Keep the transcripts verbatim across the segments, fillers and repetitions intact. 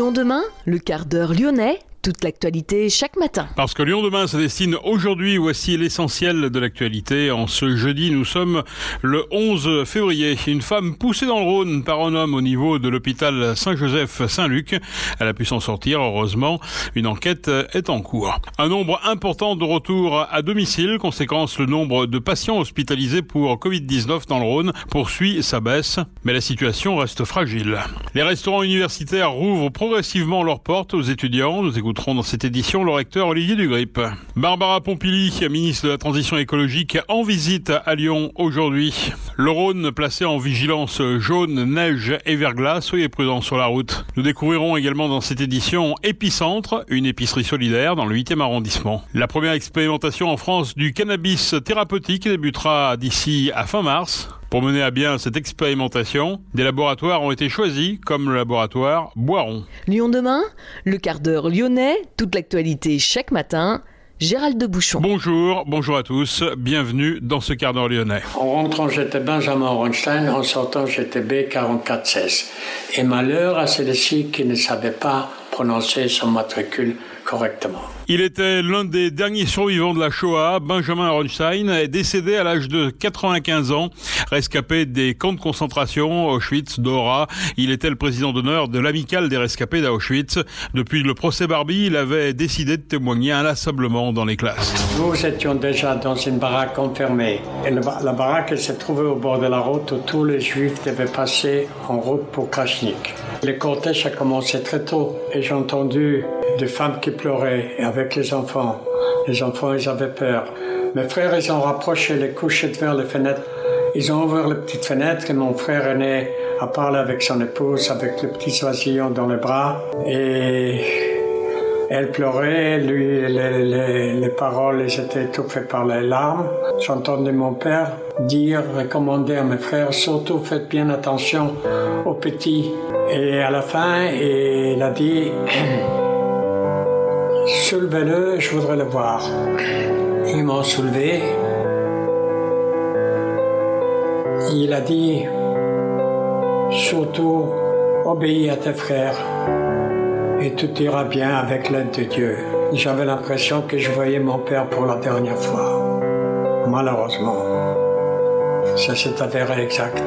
Lyon demain, le quart d'heure lyonnais, toute l'actualité chaque matin. Parce que Lyon demain se destine aujourd'hui, voici l'essentiel de l'actualité. En ce jeudi, nous sommes le onze février. Une femme poussée dans le Rhône par un homme au niveau de l'hôpital Saint-Joseph-Saint-Luc. Elle a pu s'en sortir, heureusement. Une enquête est en cours. Un nombre important de retours à domicile. Conséquence, le nombre de patients hospitalisés pour covid dix-neuf dans le Rhône poursuit sa baisse. Mais la situation reste fragile. Les restaurants universitaires rouvrent progressivement leurs portes aux étudiants. Nous écoutons dans cette édition le recteur Olivier Dugrip. Barbara Pompili, ministre de la Transition écologique, en visite à Lyon aujourd'hui. Le Rhône placé en vigilance jaune, neige et verglas. Soyez prudents sur la route. Nous découvrirons également dans cette édition Épicentre, une épicerie solidaire dans le huitième arrondissement. La première expérimentation en France du cannabis thérapeutique débutera d'ici à fin mars. Pour mener à bien cette expérimentation, des laboratoires ont été choisis, comme le laboratoire Boiron. Lyon demain, le quart d'heure lyonnais, toute l'actualité chaque matin. Gérald de Bouchon. Bonjour, bonjour à tous, bienvenue dans ce quart d'heure lyonnais. En rentrant, j'étais Benjamin Horenstein, en sortant, j'étais B quarante-quatre seize. Et malheur à celle-ci qui ne savait pas prononcer son matricule correctement. Il était l'un des derniers survivants de la Shoah. Benjamin Horenstein est décédé à l'âge de quatre-vingt-quinze ans, rescapé des camps de concentration, Auschwitz, Dora. Il était le président d'honneur de l'amicale des rescapés d'Auschwitz. Depuis le procès Barbie, il avait décidé de témoigner inlassablement dans les classes. Nous étions déjà dans une baraque enfermée. Et la baraque elle s'est trouvée au bord de la route où tous les juifs devaient passer en route pour Krachnik. Le cortège a commencé très tôt et j'ai entendu des femmes qui pleuraient avec les enfants. Les enfants, ils avaient peur. Mes frères, ils ont rapproché les couchettes vers les fenêtres. Ils ont ouvert les petites fenêtres et mon frère aîné a parlé avec son épouse, avec le petit oisillon dans les bras. Et elle pleurait, lui, les, les, les paroles ils étaient étouffées par les larmes. J'entendais mon père dire, recommander à mes frères, surtout faites bien attention aux petits. Et à la fin, il a dit... Soulevez-le, je voudrais le voir. Ils m'ont soulevé. Il a dit, surtout, obéis à tes frères et tout ira bien avec l'aide de Dieu. J'avais l'impression que je voyais mon père pour la dernière fois. Malheureusement, ça s'est avéré exact.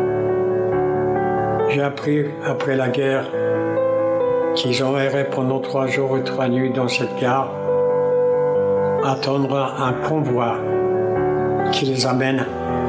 J'ai appris après la guerre qu'ils ont erré pendant trois jours et trois nuits dans cette gare, attendre un convoi qui les amène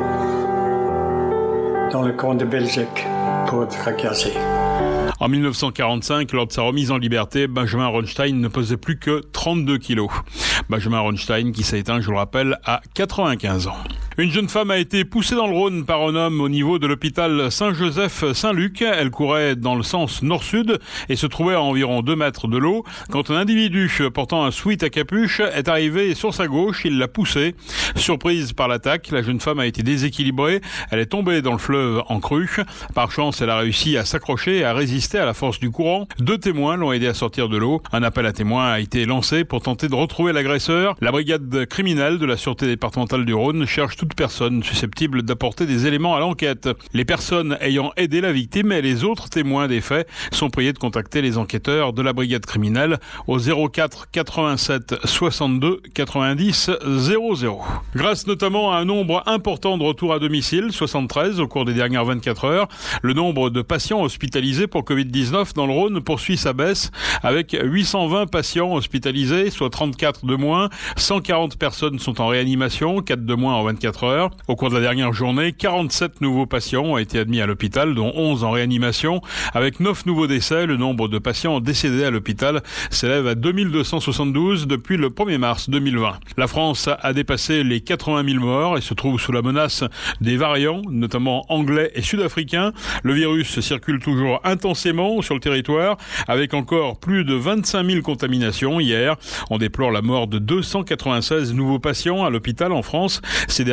dans le camp de Belzec pour être fracassés. En dix-neuf cent quarante-cinq, lors de sa remise en liberté, Benjamin Horenstein ne pesait plus que trente-deux kilos. Benjamin Horenstein qui s'est éteint, je le rappelle, à quatre-vingt-quinze ans. Une jeune femme a été poussée dans le Rhône par un homme au niveau de l'hôpital Saint-Joseph-Saint-Luc. Elle courait dans le sens nord-sud et se trouvait à environ deux mètres de l'eau. Quand un individu portant un sweat à capuche est arrivé sur sa gauche, il l'a poussée. Surprise par l'attaque, la jeune femme a été déséquilibrée. Elle est tombée dans le fleuve en crue. Par chance, elle a réussi à s'accrocher et à résister à la force du courant. Deux témoins l'ont aidé à sortir de l'eau. Un appel à témoins a été lancé pour tenter de retrouver l'agresseur. La brigade criminelle de la Sûreté départementale du Rhône cherche toute personne susceptible d'apporter des éléments à l'enquête. Les personnes ayant aidé la victime et les autres témoins des faits sont priés de contacter les enquêteurs de la brigade criminelle au zéro quatre quatre-vingt-sept soixante-deux quatre-vingt-dix zéro zéro. Grâce notamment à un nombre important de retours à domicile, soixante-treize au cours des dernières vingt-quatre heures, le nombre de patients hospitalisés pour covid dix-neuf dans le Rhône poursuit sa baisse avec huit cent vingt patients hospitalisés, soit trente-quatre de moins. cent quarante personnes sont en réanimation, quatre de moins en vingt-quatre heures. Au cours de la dernière journée, quarante-sept nouveaux patients ont été admis à l'hôpital, dont onze en réanimation. Avec neuf nouveaux décès, le nombre de patients décédés à l'hôpital s'élève à deux mille deux cent soixante-douze depuis le premier mars deux mille vingt. La France a dépassé les quatre-vingt mille morts et se trouve sous la menace des variants, notamment anglais et sud-africains. Le virus circule toujours intensément sur le territoire, avec encore plus de vingt-cinq mille contaminations hier. On déplore la mort de deux cent quatre-vingt-seize nouveaux patients à l'hôpital en France ces derniers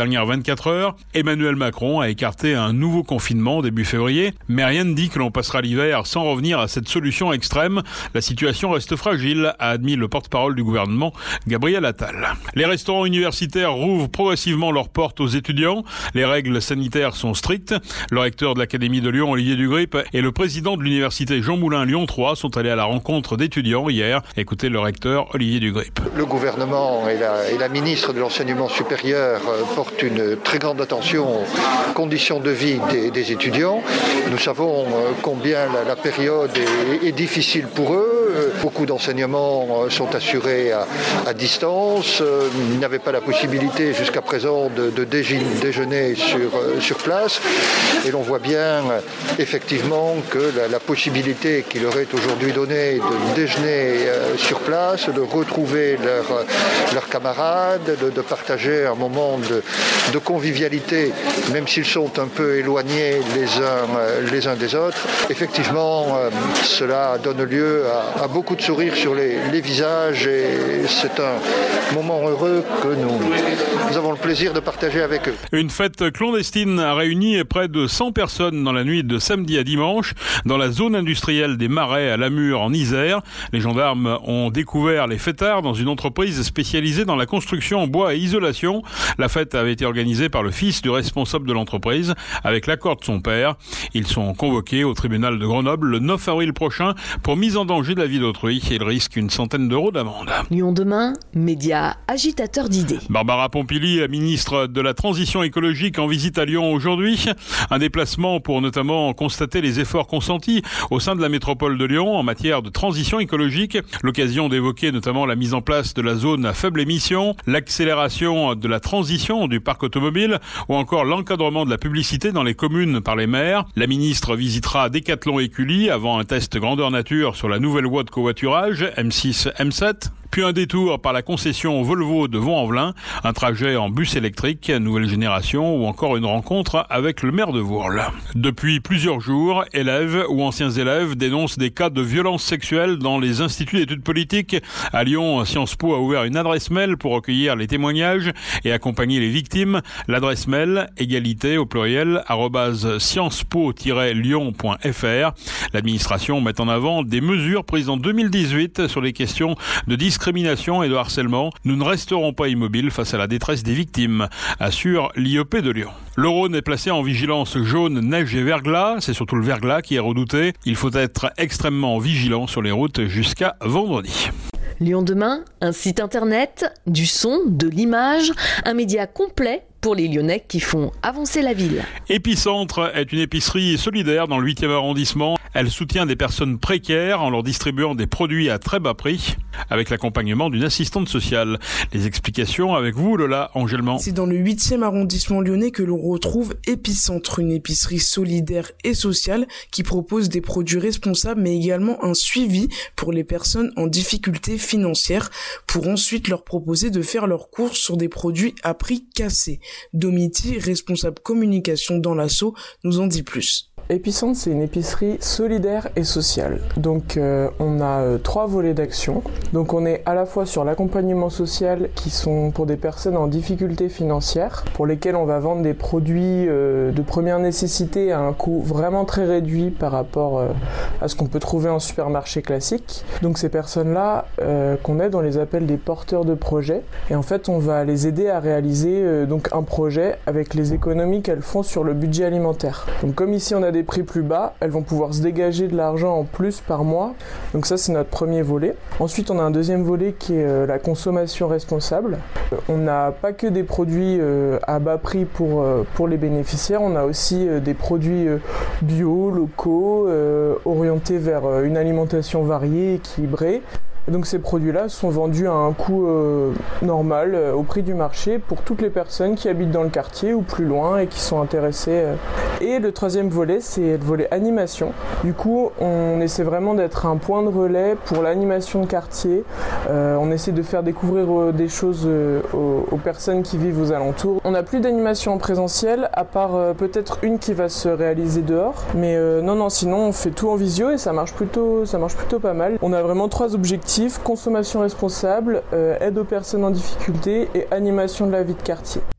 dernières vingt-quatre heures, Emmanuel Macron a écarté un nouveau confinement début février, mais rien ne dit que l'on passera l'hiver sans revenir à cette solution extrême. La situation reste fragile, a admis le porte-parole du gouvernement, Gabriel Attal. Les restaurants universitaires rouvrent progressivement leurs portes aux étudiants. Les règles sanitaires sont strictes. Le recteur de l'Académie de Lyon, Olivier Dugrip, et le président de l'université Jean Moulin Lyon trois sont allés à la rencontre d'étudiants hier. Écoutez le recteur Olivier Dugrip. Le gouvernement et la, et la ministre de l'Enseignement supérieur portent une très grande attention aux conditions de vie des, des étudiants. Nous savons combien la, la période est, est difficile pour eux. Beaucoup d'enseignements sont assurés à, à distance. Ils n'avaient pas la possibilité jusqu'à présent de, de déjeuner sur, sur place. Et l'on voit bien effectivement que la, la possibilité qui leur est aujourd'hui donnée de déjeuner sur place, de retrouver leurs leurs camarades, de, de partager un moment de, de convivialité, même s'ils sont un peu éloignés les uns, les uns des autres. Effectivement, euh, cela donne lieu à, à beaucoup de sourires sur les, les visages et c'est un moment heureux que nous, nous avons le plaisir de partager avec eux. Une fête clandestine a réuni près de cent personnes dans la nuit de samedi à dimanche dans la zone industrielle des Marais à Lamure en Isère. Les gendarmes ont découvert les fêtards dans une entreprise spécialisée dans la construction en bois et isolation. La fête avait été organisée par le fils du responsable de l'entreprise avec l'accord de son père. Ils sont convoqués au tribunal de Grenoble le neuf avril prochain pour mise en danger de la vie d'autrui et ils risquent une centaine d'euros d'amende. Lyon demain, média agitateur d'idées. Barbara Pompili, ministre de la Transition écologique, en visite à Lyon aujourd'hui. Un déplacement pour notamment constater les efforts consentis au sein de la métropole de Lyon en matière de transition écologique. L'occasion d'évoquer notamment la mise en place de la zone à faible émission, l'accélération de la transition du parc automobile ou encore l'encadrement de la publicité dans les communes par les maires. La ministre visitera Décathlon et Cully avant un test grandeur nature sur la nouvelle voie de covoiturage M six M sept. Puis un détour par la concession Volvo de Vaux-en-Velin, un trajet en bus électrique, nouvelle génération ou encore une rencontre avec le maire de Vourles. Depuis plusieurs jours, élèves ou anciens élèves dénoncent des cas de violences sexuelles dans les instituts d'études politiques. À Lyon, Sciences Po a ouvert une adresse mail pour recueillir les témoignages et accompagner les victimes. L'adresse mail égalité au pluriel arobase sciencespo tiret lyon point f r. L'administration met en avant des mesures prises en deux mille dix-huit sur les questions de discrimination et de harcèlement. Nous ne resterons pas immobiles face à la détresse des victimes, assure l'I E P de Lyon. Le Rhône est placé en vigilance jaune, neige et verglas. C'est surtout le verglas qui est redouté. Il faut être extrêmement vigilant sur les routes jusqu'à vendredi. Lyon demain, un site internet, du son, de l'image, un média complet pour les Lyonnais qui font avancer la ville. Épicentre est une épicerie solidaire dans le huitième arrondissement. Elle soutient des personnes précaires en leur distribuant des produits à très bas prix avec l'accompagnement d'une assistante sociale. Les explications avec vous, Lola Angelman. C'est dans le huitième arrondissement lyonnais que l'on retrouve Épicentre, une épicerie solidaire et sociale qui propose des produits responsables mais également un suivi pour les personnes en difficulté financière pour ensuite leur proposer de faire leurs courses sur des produits à prix cassés. Domiti, responsable communication dans l'asso, nous en dit plus. Épicentre, c'est une épicerie solidaire et sociale. Donc euh, on a euh, trois volets d'action. Donc on est à la fois sur l'accompagnement social qui sont pour des personnes en difficulté financière, pour lesquelles on va vendre des produits euh, de première nécessité à un coût vraiment très réduit par rapport euh, à ce qu'on peut trouver en supermarché classique. Donc ces personnes-là euh, qu'on aide, on les appelle des porteurs de projets. Et en fait on va les aider à réaliser euh, donc un projet avec les économies qu'elles font sur le budget alimentaire. Donc comme ici on a des prix plus bas, elles vont pouvoir se dégager de l'argent en plus par mois. Donc ça, c'est notre premier volet. Ensuite, on a un deuxième volet qui est euh, la consommation responsable. Euh, on n'a pas que des produits euh, à bas prix pour, euh, pour les bénéficiaires, on a aussi euh, des produits euh, bio, locaux, euh, orientés vers euh, une alimentation variée, équilibrée. Et donc ces produits-là sont vendus à un coût euh, normal, euh, au prix du marché, pour toutes les personnes qui habitent dans le quartier ou plus loin et qui sont intéressées. Euh. Et le troisième volet, c'est le volet animation. Du coup, on essaie vraiment d'être un point de relais pour l'animation de quartier. Euh, on essaie de faire découvrir euh, des choses euh, aux, aux personnes qui vivent aux alentours. On n'a plus d'animation en présentiel, à part euh, peut-être une qui va se réaliser dehors. Mais euh, non, non, sinon on fait tout en visio et ça marche plutôt, ça marche plutôt pas mal. On a vraiment trois objectifs. Consommation responsable, euh, aide aux personnes en difficulté et animation de la vie de quartier.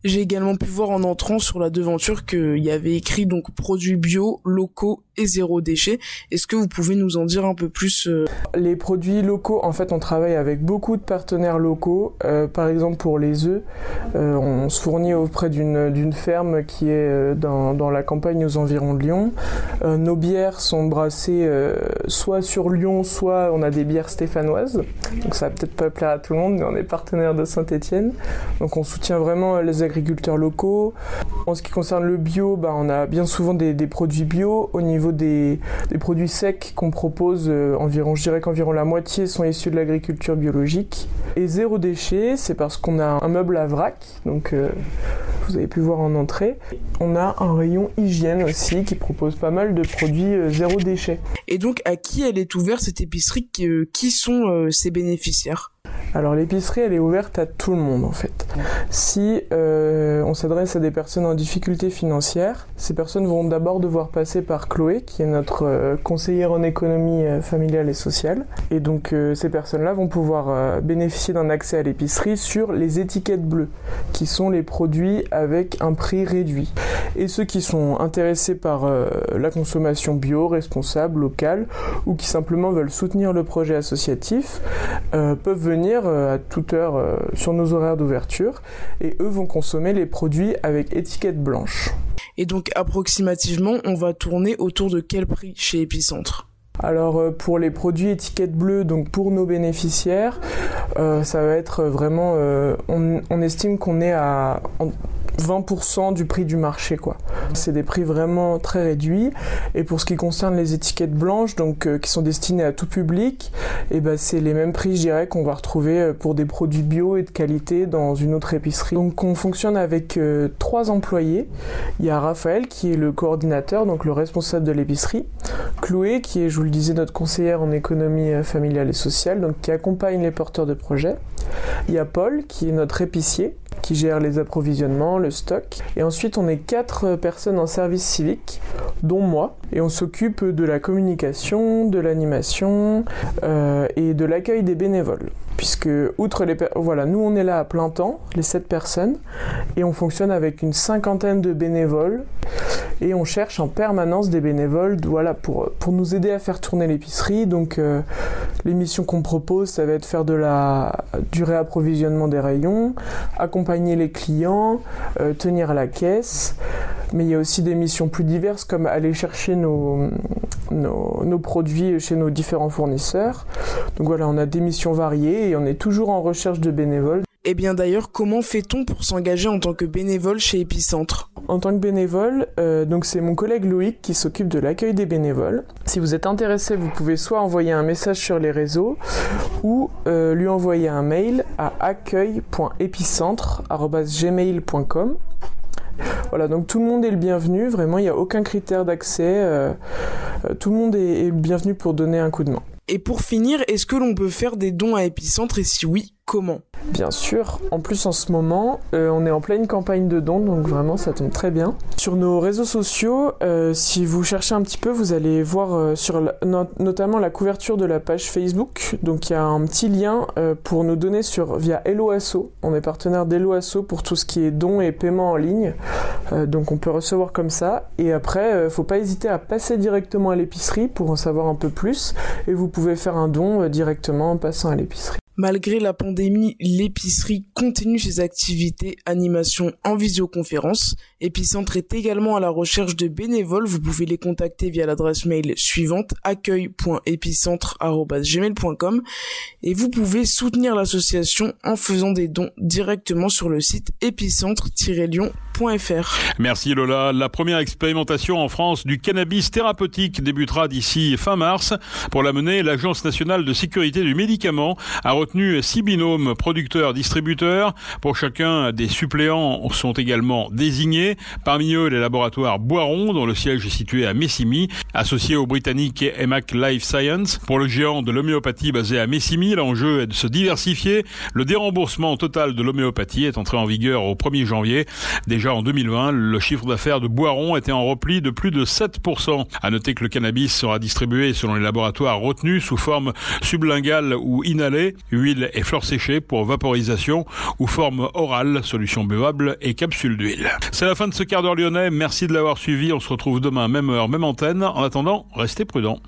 J'ai également pu voir en entrant sur la devanture qu'il y avait écrit donc produits bio, locaux et zéro déchet. Est-ce que vous pouvez nous en dire un peu plus euh... Les produits locaux, en fait, on travaille avec beaucoup de partenaires locaux. Euh, par exemple, pour les œufs, euh, on se fournit auprès d'une, d'une ferme qui est dans, dans la campagne aux environs de Lyon. Euh, nos bières sont brassées euh, soit sur Lyon, soit on a des bières stéphanoises. Donc ça va peut-être pas plaire à tout le monde, mais on est partenaire de Saint-Étienne. Donc on soutient vraiment les agriculteurs locaux. En ce qui concerne le bio, bah, on a bien souvent des, des produits bio. Au niveau des, des produits secs qu'on propose, euh, environ, je dirais qu'environ la moitié sont issus de l'agriculture biologique. Et zéro déchet, c'est parce qu'on a un meuble à vrac, donc euh, vous avez pu voir en entrée. On a un rayon hygiène aussi qui propose pas mal de produits euh, zéro déchet. Et donc à qui elle est ouverte cette épicerie, qui, euh, qui sont euh, ses bénéficiaires ? Alors l'épicerie, elle est ouverte à tout le monde en fait. Si euh, on s'adresse à des personnes en difficulté financière, ces personnes vont d'abord devoir passer par Chloé, qui est notre euh, conseillère en économie euh, familiale et sociale. Et donc euh, ces personnes-là vont pouvoir euh, bénéficier d'un accès à l'épicerie sur les étiquettes bleues, qui sont les produits avec un prix réduit. Et ceux qui sont intéressés par euh, la consommation bio, responsable, locale, ou qui simplement veulent soutenir le projet associatif, euh, peuvent venir à toute heure euh, sur nos horaires d'ouverture, et eux vont consommer les produits avec étiquette blanche. Et donc approximativement, on va tourner autour de quel prix chez Épicentre ? Alors euh, pour les produits étiquette bleue, donc pour nos bénéficiaires, euh, ça va être vraiment, euh, on, on estime qu'on est à en, vingt pour cent du prix du marché, quoi. C'est des prix vraiment très réduits. Et pour ce qui concerne les étiquettes blanches, donc euh, qui sont destinées à tout public, et ben c'est les mêmes prix, je dirais, qu'on va retrouver pour des produits bio et de qualité dans une autre épicerie. Donc on fonctionne avec euh, trois employés. Il y a Raphaël qui est le coordinateur, donc le responsable de l'épicerie. Chloé qui est, je vous le disais, notre conseillère en économie familiale et sociale, donc qui accompagne les porteurs de projets. Il y a Paul qui est notre épicier, qui gère les approvisionnements, le stock. Et ensuite, on est quatre personnes en service civique, dont moi. Et on s'occupe de la communication, de l'animation euh, et de l'accueil des bénévoles. Puisque, outre les... Per- voilà, nous, on est là à plein temps, les sept personnes, et on fonctionne avec une cinquantaine de bénévoles. Et on cherche en permanence des bénévoles, voilà, pour, pour nous aider à faire tourner l'épicerie. Donc, euh, les missions qu'on propose, ça va être faire de la, du réapprovisionnement des rayons, accompagner les clients, euh, tenir la caisse. Mais il y a aussi des missions plus diverses, comme aller chercher nos, nos, nos produits chez nos différents fournisseurs. Donc voilà, on a des missions variées et on est toujours en recherche de bénévoles. Et bien d'ailleurs, comment fait-on pour s'engager en tant que bénévole chez Épicentre ? En tant que bénévole, euh, donc c'est mon collègue Loïc qui s'occupe de l'accueil des bénévoles. Si vous êtes intéressé, vous pouvez soit envoyer un message sur les réseaux ou euh, lui envoyer un mail à accueil point épicentre arobase gmail point com. Voilà, donc tout le monde est le bienvenu, vraiment il n'y a aucun critère d'accès, euh, euh, tout le monde est, est le bienvenu pour donner un coup de main. Et pour finir, est-ce que l'on peut faire des dons à Épicentre et si oui, comment ? Bien sûr, en plus en ce moment, euh, on est en pleine campagne de dons, donc vraiment ça tombe très bien. Sur nos réseaux sociaux, euh, si vous cherchez un petit peu, vous allez voir euh, sur la, no- notamment la couverture de la page Facebook. Donc il y a un petit lien euh, pour nous donner sur via Hello Asso. On est partenaire d'Hello Asso pour tout ce qui est dons et paiements en ligne. Euh, donc on peut recevoir comme ça. Et après, euh, faut pas hésiter à passer directement à l'épicerie pour en savoir un peu plus. Et vous pouvez faire un don euh, directement en passant à l'épicerie. Malgré la pandémie, l'épicerie continue ses activités, animation en visioconférence. Épicentre est également à la recherche de bénévoles. Vous pouvez les contacter via l'adresse mail suivante accueil point épicentre arobase gmail point com et vous pouvez soutenir l'association en faisant des dons directement sur le site épicentre tiret lyon point f r. Merci Lola. La première expérimentation en France du cannabis thérapeutique débutera d'ici fin mars. Pour la mener, l'Agence nationale de sécurité du médicament a retenu six binômes producteurs-distributeurs. Pour chacun, des suppléants sont également désignés. Parmi eux, les laboratoires Boiron, dont le siège est situé à Messimy, associé au britannique E M A C Life Science. Pour le géant de l'homéopathie basé à Messimy, l'enjeu est de se diversifier. Le déremboursement total de l'homéopathie est entré en vigueur au premier janvier. Déjà Déjà en deux mille vingt, le chiffre d'affaires de Boiron était en repli de plus de sept pour cent. À noter que le cannabis sera distribué selon les laboratoires retenus sous forme sublinguale ou inhalée, huile et fleurs séchées pour vaporisation ou forme orale, solution buvable et capsule d'huile. C'est la fin de ce quart d'heure lyonnais. Merci de l'avoir suivi. On se retrouve demain, même heure, même antenne. En attendant, restez prudents.